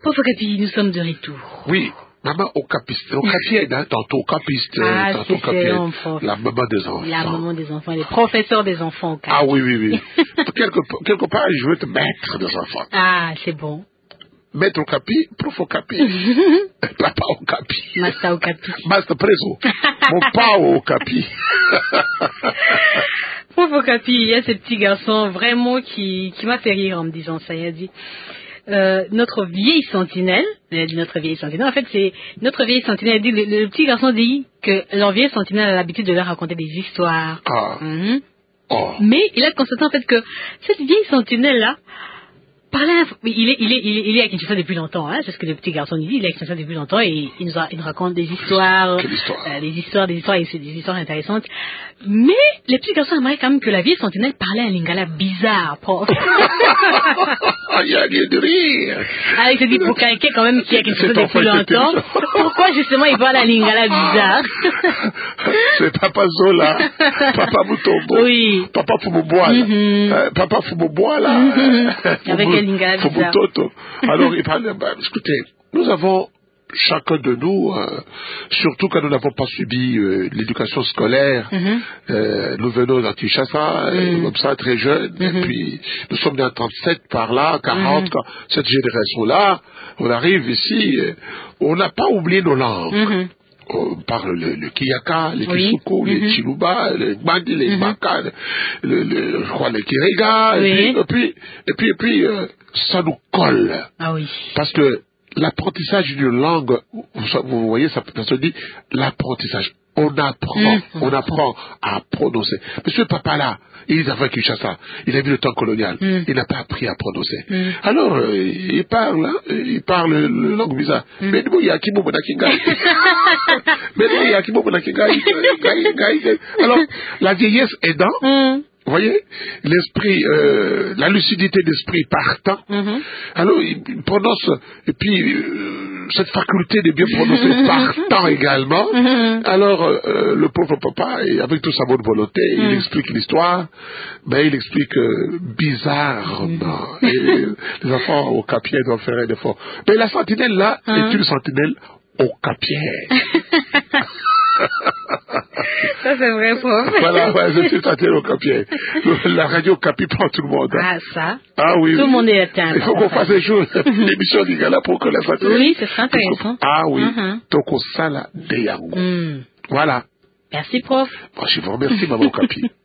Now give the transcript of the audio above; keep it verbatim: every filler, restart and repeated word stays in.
Pauvre Capi, nous sommes de retour. Oui, maman au capiste. Au capi, tantôt au capiste, ah, tantôt au capi. La maman des enfants. La maman des enfants, les professeurs des enfants au capi. Ah oui, oui, oui. quelque, quelque part, je veux te mettre des enfants. Ah, c'est bon. Maître au capi, prof au capi. Papa au capi. Master au capi. Master preso. Mon pas au capi. Prof au capi, il y a ce petit garçon vraiment qui, qui m'a fait rire en me disant ça. Il a dit, euh, notre vieille sentinelle, il a dit notre vieille sentinelle, en fait c'est notre vieille sentinelle, dit, le, le petit garçon dit que leur vieille sentinelle a l'habitude de leur raconter des histoires. Ah. Mm-hmm. Oh. Mais il a constaté en fait que cette vieille sentinelle-là, Là, il, est, il, est, il, est, il est à Kinshasa depuis longtemps, hein, c'est ce que le petit garçon dit, il est à Kinshasa depuis longtemps et il nous, a, il nous raconte des histoires, histoire? euh, des histoires, des histoires, et c'est des histoires intéressantes. Mais le petit garçon aimerait quand même que la vieille sentinelle parlait un lingala bizarre, prof. Il y a lieu de rire. Ah, il se dit pour quelqu'un quand même qui est à Kinshasa depuis longtemps, pourquoi justement il parle un lingala bizarre? C'est Papa Zola, Papa Mutombo, oui. Papa Fumoboa, mm-hmm. euh, Papa Fumoboa là. Mm-hmm. Avec un lingala bizarre. Alors il parle, bah, écoutez, nous avons chacun de nous, euh, surtout quand nous n'avons pas subi euh, l'éducation scolaire, mm-hmm. euh, nous venons dans Kinshasa, mm-hmm. comme ça, très jeunes, mm-hmm. et puis nous sommes nés en trente-sept par là, quarante, mm-hmm. quand cette génération-là, on arrive ici, euh, on n'a pas oublié nos langues. Mm-hmm. On parle le, le Kiyaka, le oui. Kisuko, mm-hmm. les Chiluba, les Bandi, les mm-hmm. Baka, le, le, je crois les Kirega, oui. et, puis, et puis, et puis, et puis euh, ça nous colle. Ah oui. Parce que l'apprentissage d'une langue, vous voyez, ça, ça se dit l'apprentissage. On apprend, mmh. on apprend à prononcer. Monsieur Papa là, il est avec Kinshasa, il a vu le temps colonial, mmh. il n'a pas appris à prononcer. Mmh. Alors, euh, il parle, hein, il parle le langue bizarre. Mais nous, il y a qui m'a kingai. Mais nous, il y a qui m'a kingai. Alors, la vieillesse aidant, mmh. vous voyez, l'esprit, euh, la lucidité d'esprit partant, mm-hmm. alors il prononce, et puis euh, cette faculté de bien prononcer partant également, mm-hmm. alors euh, le pauvre papa, et avec toute sa bonne volonté, mm. il explique l'histoire, mais il explique euh, bizarrement, mm. et les enfants au capier doivent faire un effort. Mais la sentinelle là mm. est une sentinelle au capier. Ça, c'est vrai, prof. Voilà, ouais, je suis sentinelle au capier. La radio Capi prend tout le monde. Hein. Ah, ça. Ah oui. Tout oui. le monde est atteint. Il faut qu'on fasse un jour une émission d'Igala pour que la sentinelle. Oui, c'est intéressant. Ah oui. Donc, on sala de Yango. Voilà. Merci, prof. Bon, je vous remercie, maman Capi.